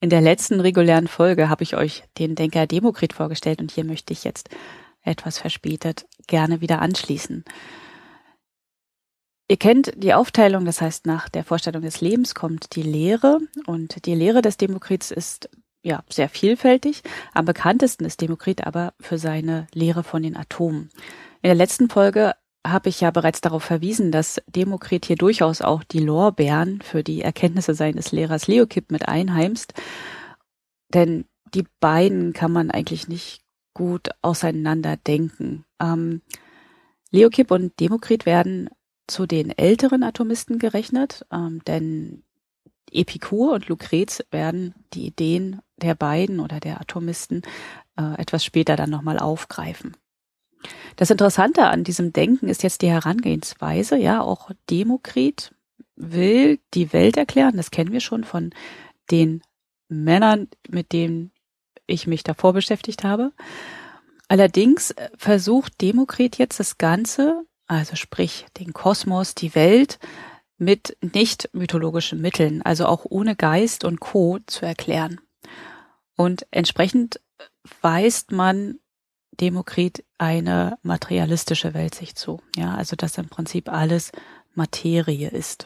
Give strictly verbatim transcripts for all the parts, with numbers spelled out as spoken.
In der letzten regulären Folge habe ich euch den Denker Demokrit vorgestellt und hier möchte ich jetzt etwas verspätet gerne wieder anschließen. Ihr kennt die Aufteilung, das heißt, nach der Vorstellung des Lebens kommt die Lehre und die Lehre des Demokrits ist ja sehr vielfältig. Am bekanntesten ist Demokrit aber für seine Lehre von den Atomen. In der letzten Folge habe ich ja bereits darauf verwiesen, dass Demokrit hier durchaus auch die Lorbeeren für die Erkenntnisse seines Lehrers Leukipp mit einheimst, denn die beiden kann man eigentlich nicht gut auseinander denken. Ähm, Leukipp und Demokrit werden zu den älteren Atomisten gerechnet, ähm, denn Epikur und Lucrez werden die Ideen der beiden oder der Atomisten äh, etwas später dann nochmal aufgreifen. Das Interessante an diesem Denken ist jetzt die Herangehensweise. Ja, auch Demokrit will die Welt erklären. Das kennen wir schon von den Männern, mit denen ich mich davor beschäftigt habe. Allerdings versucht Demokrit jetzt das Ganze, also sprich den Kosmos, die Welt, mit nicht mythologischen Mitteln, also auch ohne Geist und Co. zu erklären. Und entsprechend weist man Demokrit eine materialistische Weltsicht zu. Ja, also dass im Prinzip alles Materie ist.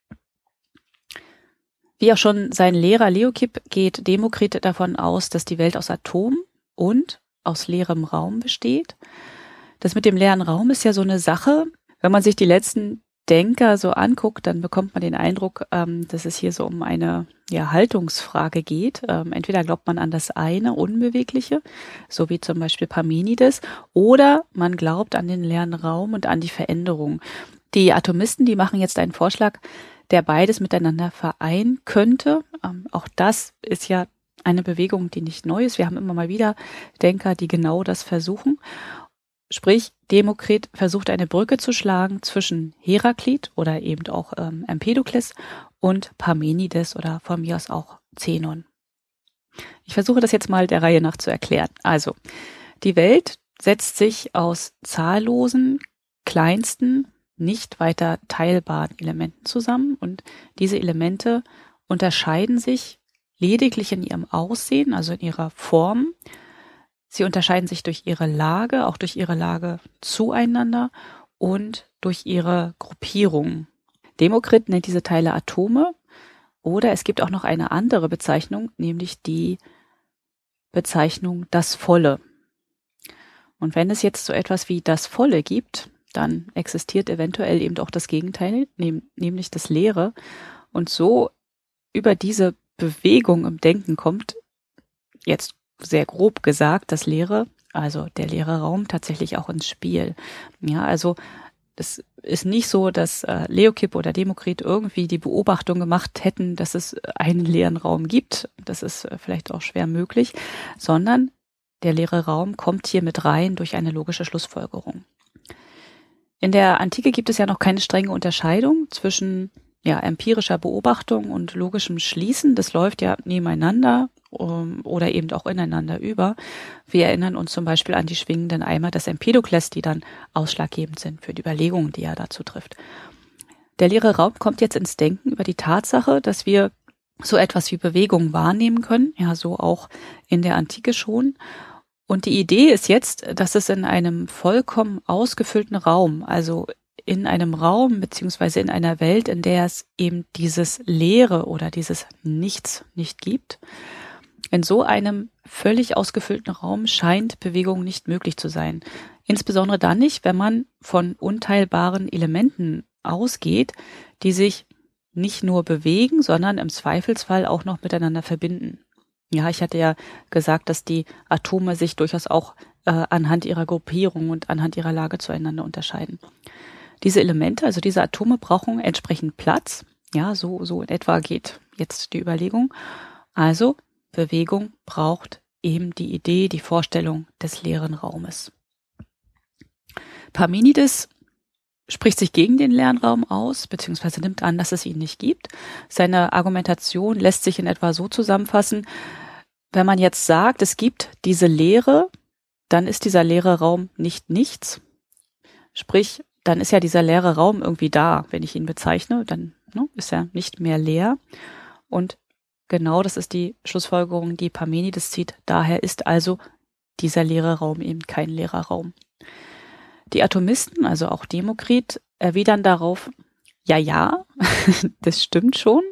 Wie auch schon sein Lehrer Leukipp geht Demokrit davon aus, dass die Welt aus Atomen und aus leerem Raum besteht. Das mit dem leeren Raum ist ja so eine Sache. Wenn man sich die letzten Denker so anguckt, dann bekommt man den Eindruck, ähm, dass es hier so um eine ja, Haltungsfrage geht. Ähm, entweder glaubt man an das eine Unbewegliche, so wie zum Beispiel Parmenides, oder man glaubt an den leeren Raum und an die Veränderung. Die Atomisten, die machen jetzt einen Vorschlag, der beides miteinander vereinen könnte. Ähm, auch das ist ja eine Bewegung, die nicht neu ist. Wir haben immer mal wieder Denker, die genau das versuchen. Sprich, Demokrit versucht eine Brücke zu schlagen zwischen Heraklit oder eben auch ähm, Empedokles und Parmenides oder von mir aus auch Zenon. Ich versuche das jetzt mal der Reihe nach zu erklären. Also, die Welt setzt sich aus zahllosen, kleinsten, nicht weiter teilbaren Elementen zusammen und diese Elemente unterscheiden sich lediglich in ihrem Aussehen, also in ihrer Form. Sie unterscheiden sich durch ihre Lage, auch durch ihre Lage zueinander und durch ihre Gruppierung. Demokrit nennt diese Teile Atome oder es gibt auch noch eine andere Bezeichnung, nämlich die Bezeichnung das Volle. Und wenn es jetzt so etwas wie das Volle gibt, dann existiert eventuell eben auch das Gegenteil, nämlich das Leere. Und so über diese Bewegung im Denken kommt jetzt sehr grob gesagt, das Leere, also der leere Raum tatsächlich auch ins Spiel. Ja, also es ist nicht so, dass äh, Leukipp oder Demokrit irgendwie die Beobachtung gemacht hätten, dass es einen leeren Raum gibt. Das ist äh, vielleicht auch schwer möglich, sondern der leere Raum kommt hier mit rein durch eine logische Schlussfolgerung. In der Antike gibt es ja noch keine strenge Unterscheidung zwischen ja, empirischer Beobachtung und logischem Schließen. Das läuft ja nebeneinander oder eben auch ineinander über. Wir erinnern uns zum Beispiel an die schwingenden Eimer des Empedokles, die dann ausschlaggebend sind für die Überlegungen, die er dazu trifft. Der leere Raum kommt jetzt ins Denken über die Tatsache, dass wir so etwas wie Bewegung wahrnehmen können, ja, so auch in der Antike schon. Und die Idee ist jetzt, dass es in einem vollkommen ausgefüllten Raum, also in einem Raum beziehungsweise in einer Welt, in der es eben dieses Leere oder dieses Nichts nicht gibt, in so einem völlig ausgefüllten Raum scheint Bewegung nicht möglich zu sein. Insbesondere dann nicht, wenn man von unteilbaren Elementen ausgeht, die sich nicht nur bewegen, sondern im Zweifelsfall auch noch miteinander verbinden. Ja, ich hatte ja gesagt, dass die Atome sich durchaus auch äh, anhand ihrer Gruppierung und anhand ihrer Lage zueinander unterscheiden. Diese Elemente, also diese Atome, brauchen entsprechend Platz. Ja, so, so in etwa geht jetzt die Überlegung. Also Bewegung braucht eben die Idee, die Vorstellung des leeren Raumes. Parmenides spricht sich gegen den leeren Raum aus, beziehungsweise nimmt an, dass es ihn nicht gibt. Seine Argumentation lässt sich in etwa so zusammenfassen: Wenn man jetzt sagt, es gibt diese Leere, dann ist dieser leere Raum nicht nichts. Sprich, dann ist ja dieser leere Raum irgendwie da. Wenn ich ihn bezeichne, dann ne, ist er nicht mehr leer. Und genau das ist die Schlussfolgerung, die Parmenides zieht. Daher ist also dieser leere Raum eben kein leerer Raum. Die Atomisten, also auch Demokrit, erwidern darauf, ja, ja, das stimmt schon,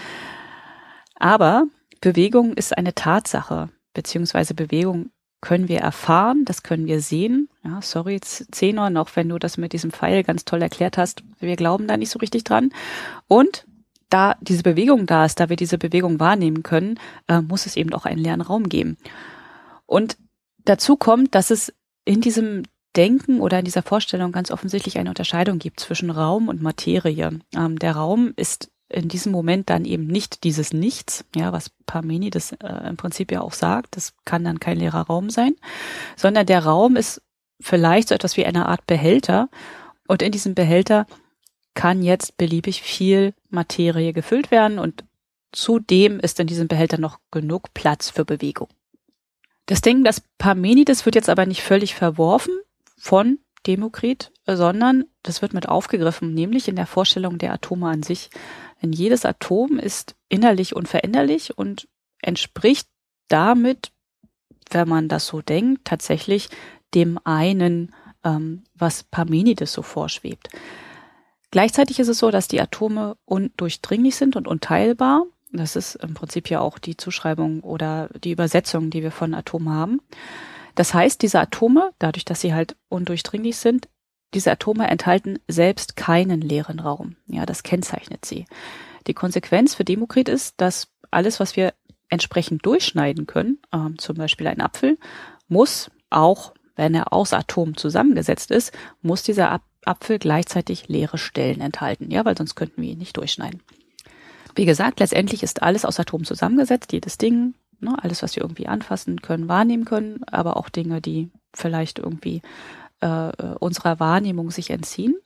aber Bewegung ist eine Tatsache, beziehungsweise Bewegung können wir erfahren, das können wir sehen. Ja, sorry, Zenon, auch wenn du das mit diesem Pfeil ganz toll erklärt hast, wir glauben da nicht so richtig dran. Und da diese Bewegung da ist, da wir diese Bewegung wahrnehmen können, äh, muss es eben auch einen leeren Raum geben. Und dazu kommt, dass es in diesem Denken oder in dieser Vorstellung ganz offensichtlich eine Unterscheidung gibt zwischen Raum und Materie. Ähm, der Raum ist in diesem Moment dann eben nicht dieses Nichts, ja, was Parmenides äh, im Prinzip ja auch sagt, das kann dann kein leerer Raum sein, sondern der Raum ist vielleicht so etwas wie eine Art Behälter und in diesem Behälter kann jetzt beliebig viel Materie gefüllt werden und zudem ist in diesem Behälter noch genug Platz für Bewegung. Das Denken des Parmenides wird jetzt aber nicht völlig verworfen von Demokrit, sondern das wird mit aufgegriffen, nämlich in der Vorstellung der Atome an sich. Denn jedes Atom ist innerlich unveränderlich und entspricht damit, wenn man das so denkt, tatsächlich dem einen, ähm, was Parmenides so vorschwebt. Gleichzeitig ist es so, dass die Atome undurchdringlich sind und unteilbar. Das ist im Prinzip ja auch die Zuschreibung oder die Übersetzung, die wir von Atomen haben. Das heißt, diese Atome, dadurch, dass sie halt undurchdringlich sind, diese Atome enthalten selbst keinen leeren Raum. Ja, das kennzeichnet sie. Die Konsequenz für Demokrit ist, dass alles, was wir entsprechend durchschneiden können, äh, zum Beispiel ein Apfel, muss auch, wenn er aus Atomen zusammengesetzt ist, muss dieser Ap- Apfel gleichzeitig leere Stellen enthalten. Ja, weil sonst könnten wir ihn nicht durchschneiden. Wie gesagt, letztendlich ist alles aus Atomen zusammengesetzt, jedes Ding, ne, alles, was wir irgendwie anfassen können, wahrnehmen können, aber auch Dinge, die vielleicht irgendwie äh, unserer Wahrnehmung sich entziehen.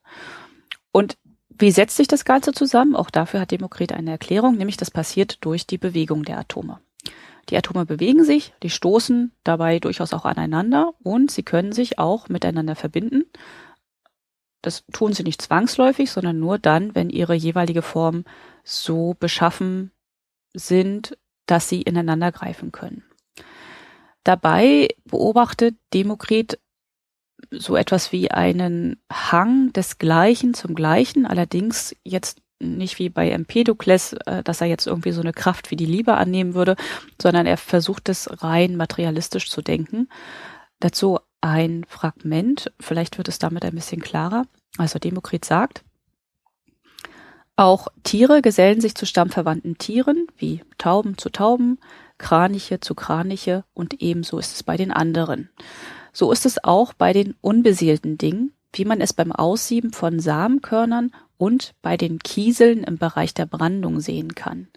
Und wie setzt sich das Ganze zusammen? Auch dafür hat Demokrit eine Erklärung, nämlich das passiert durch die Bewegung der Atome. Die Atome bewegen sich, die stoßen dabei durchaus auch aneinander und sie können sich auch miteinander verbinden. Das tun sie nicht zwangsläufig, sondern nur dann, wenn ihre jeweilige Form so beschaffen sind, dass sie ineinander greifen können. Dabei beobachtet Demokrit so etwas wie einen Hang des Gleichen zum Gleichen, allerdings jetzt nicht wie bei Empedokles, dass er jetzt irgendwie so eine Kraft wie die Liebe annehmen würde, sondern er versucht es rein materialistisch zu denken. Dazu ein Fragment, vielleicht wird es damit ein bisschen klarer. Also Demokrit sagt, auch Tiere gesellen sich zu stammverwandten Tieren, wie Tauben zu Tauben, Kraniche zu Kraniche und ebenso ist es bei den anderen. So ist es auch bei den unbeseelten Dingen, wie man es beim Aussieben von Samenkörnern und bei den Kieseln im Bereich der Brandung sehen kann.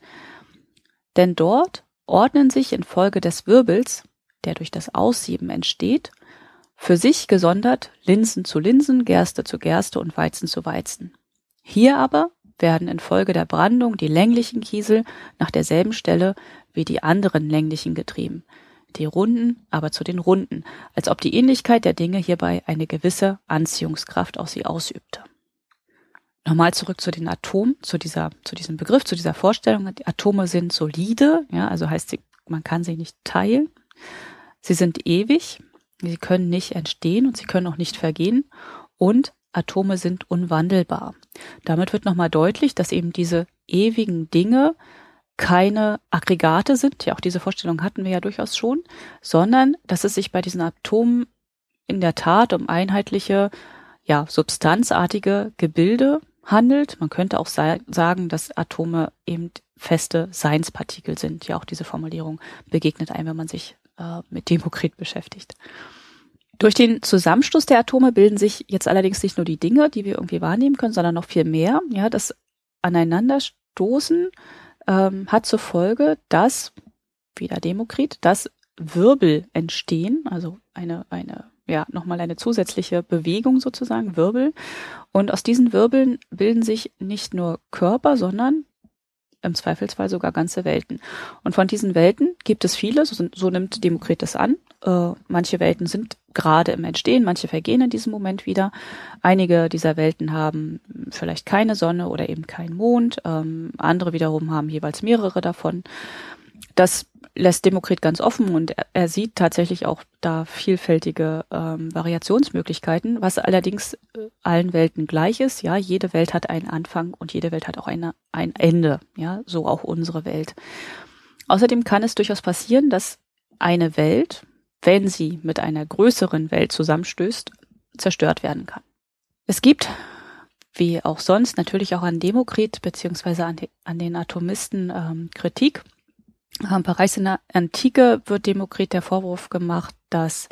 Denn dort ordnen sich infolge des Wirbels, der durch das Aussieben entsteht, für sich gesondert Linsen zu Linsen, Gerste zu Gerste und Weizen zu Weizen. Hier aber werden infolge der Brandung die länglichen Kiesel nach derselben Stelle wie die anderen länglichen getrieben, die Runden aber zu den Runden, als ob die Ähnlichkeit der Dinge hierbei eine gewisse Anziehungskraft auf sie ausübte. Nochmal zurück zu den Atomen, zu dieser, zu diesem Begriff, zu dieser Vorstellung. Die Atome sind solide, ja, also heißt sie, man kann sie nicht teilen. Sie sind ewig, sie können nicht entstehen und sie können auch nicht vergehen und Atome sind unwandelbar. Damit wird nochmal deutlich, dass eben diese ewigen Dinge keine Aggregate sind, ja auch diese Vorstellung hatten wir ja durchaus schon, sondern dass es sich bei diesen Atomen in der Tat um einheitliche, ja, substanzartige Gebilde handelt. Man könnte auch sa- sagen, dass Atome eben feste Seinspartikel sind. Ja, auch diese Formulierung begegnet einem, wenn man sich äh, mit Demokrit beschäftigt. Durch den Zusammenstoß der Atome bilden sich jetzt allerdings nicht nur die Dinge, die wir irgendwie wahrnehmen können, sondern noch viel mehr. Ja, das Aneinanderstoßen ähm, hat zur Folge, dass, wieder Demokrit, dass Wirbel entstehen, also eine, eine, ja, nochmal eine zusätzliche Bewegung sozusagen, Wirbel. Und aus diesen Wirbeln bilden sich nicht nur Körper, sondern im Zweifelsfall sogar ganze Welten. Und von diesen Welten gibt es viele, so, so nimmt Demokrit das an. Äh, manche Welten sind gerade im Entstehen, manche vergehen in diesem Moment wieder. Einige dieser Welten haben vielleicht keine Sonne oder eben keinen Mond. Ähm, andere wiederum haben jeweils mehrere davon. Das lässt Demokrit ganz offen und er, er sieht tatsächlich auch da vielfältige ähm, Variationsmöglichkeiten, was allerdings äh, allen Welten gleich ist. Ja, jede Welt hat einen Anfang und jede Welt hat auch eine, ein Ende. Ja, so auch unsere Welt. Außerdem kann es durchaus passieren, dass eine Welt, wenn sie mit einer größeren Welt zusammenstößt, zerstört werden kann. Es gibt, wie auch sonst, natürlich auch an Demokrit beziehungsweise an, an den Atomisten ähm, Kritik. Ähm, bereits in der Antike wird Demokrit der Vorwurf gemacht, dass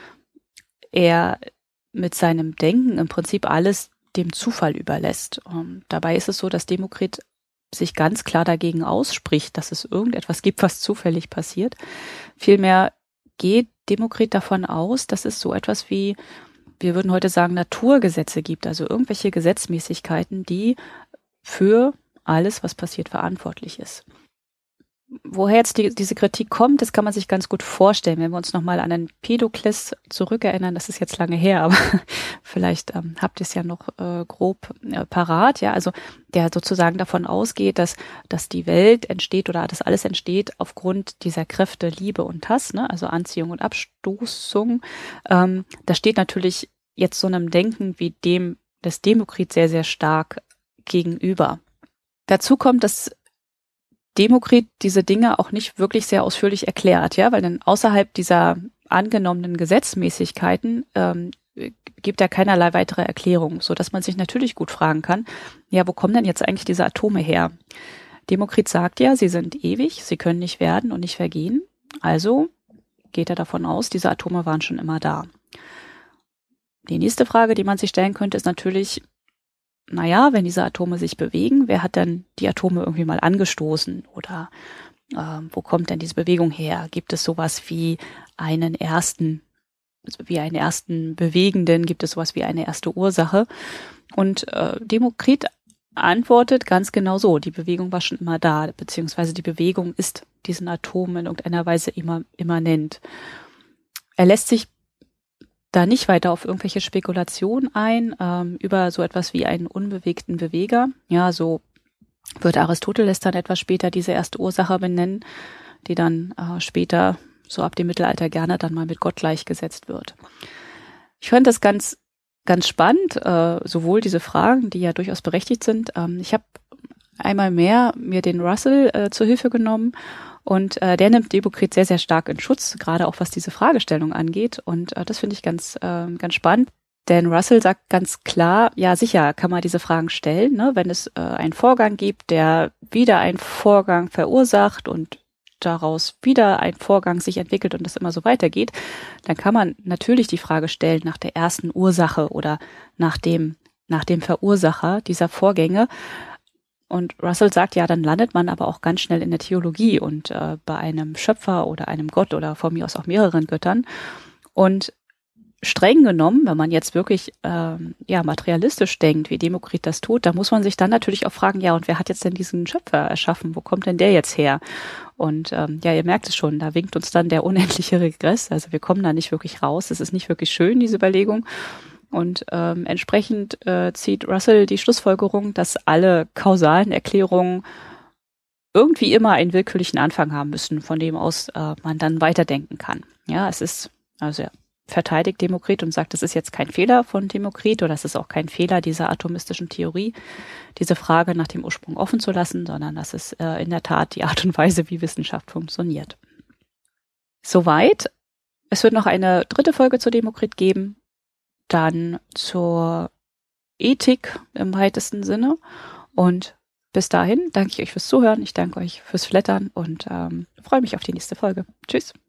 er mit seinem Denken im Prinzip alles dem Zufall überlässt. Ähm, dabei ist es so, dass Demokrit sich ganz klar dagegen ausspricht, dass es irgendetwas gibt, was zufällig passiert. Vielmehr geht Demokrit davon aus, dass es so etwas wie, wir würden heute sagen, Naturgesetze gibt, also irgendwelche Gesetzmäßigkeiten, die für alles, was passiert, verantwortlich ist. Woher jetzt die, diese Kritik kommt, das kann man sich ganz gut vorstellen, wenn wir uns nochmal an den Pädokles zurückerinnern. Das ist jetzt lange her, aber vielleicht ähm, habt ihr es ja noch äh, grob äh, parat. Ja, also der sozusagen davon ausgeht, dass dass die Welt entsteht oder dass alles entsteht aufgrund dieser Kräfte Liebe und Hass, ne? Also Anziehung und Abstoßung. Ähm, das steht natürlich jetzt so einem Denken wie dem des Demokrit sehr, sehr stark gegenüber. Dazu kommt, dass Demokrit diese Dinge auch nicht wirklich sehr ausführlich erklärt, ja, weil dann außerhalb dieser angenommenen Gesetzmäßigkeiten ähm, gibt er keinerlei weitere Erklärung, so dass man sich natürlich gut fragen kann, ja, wo kommen denn jetzt eigentlich diese Atome her? Demokrit sagt ja, sie sind ewig, sie können nicht werden und nicht vergehen, also geht er davon aus, diese Atome waren schon immer da. Die nächste Frage, die man sich stellen könnte, ist natürlich, naja, wenn diese Atome sich bewegen, wer hat denn die Atome irgendwie mal angestoßen? Oder äh, wo kommt denn diese Bewegung her? Gibt es sowas wie einen ersten, wie einen ersten Bewegenden? Gibt es sowas wie eine erste Ursache? Und äh, Demokrit antwortet ganz genau so, die Bewegung war schon immer da, beziehungsweise die Bewegung ist diesen Atomen in irgendeiner Weise immer immanent. Er lässt sich da nicht weiter auf irgendwelche Spekulationen ein, ähm, über so etwas wie einen unbewegten Beweger. Ja, so wird Aristoteles dann etwas später diese erste Ursache benennen, die dann äh, später, so ab dem Mittelalter, gerne dann mal mit Gott gleichgesetzt wird. Ich fand das ganz, ganz spannend, äh, sowohl diese Fragen, die ja durchaus berechtigt sind. Ähm, ich habe einmal mehr mir den Russell äh, zur Hilfe genommen. Und äh, der nimmt Demokrit sehr, sehr stark in Schutz, gerade auch was diese Fragestellung angeht. Und äh, das finde ich ganz, äh, ganz spannend. Denn Russell sagt ganz klar, ja sicher kann man diese Fragen stellen, ne? Wenn es äh, einen Vorgang gibt, der wieder einen Vorgang verursacht und daraus wieder ein Vorgang sich entwickelt und das immer so weitergeht, dann kann man natürlich die Frage stellen nach der ersten Ursache oder nach dem, nach dem Verursacher dieser Vorgänge. Und Russell sagt, ja, dann landet man aber auch ganz schnell in der Theologie und äh, bei einem Schöpfer oder einem Gott oder von mir aus auch mehreren Göttern. Und streng genommen, wenn man jetzt wirklich ähm, ja materialistisch denkt, wie Demokrit das tut, da muss man sich dann natürlich auch fragen, ja, und wer hat jetzt denn diesen Schöpfer erschaffen? Wo kommt denn der jetzt her? Und ähm, ja, ihr merkt es schon, da winkt uns dann der unendliche Regress. Also wir kommen da nicht wirklich raus. Es ist nicht wirklich schön, diese Überlegung. Und ähm, entsprechend äh, zieht Russell die Schlussfolgerung, dass alle kausalen Erklärungen irgendwie immer einen willkürlichen Anfang haben müssen, von dem aus äh, man dann weiterdenken kann. Ja, es ist, also er verteidigt Demokrit und sagt, es ist jetzt kein Fehler von Demokrit oder es ist auch kein Fehler dieser atomistischen Theorie, diese Frage nach dem Ursprung offen zu lassen, sondern das ist äh, in der Tat die Art und Weise, wie Wissenschaft funktioniert. Soweit. Es wird noch eine dritte Folge zu Demokrit geben. Dann zur Ethik im weitesten Sinne. Und bis dahin danke ich euch fürs Zuhören, ich danke euch fürs Flattern und ähm, freue mich auf die nächste Folge. Tschüss.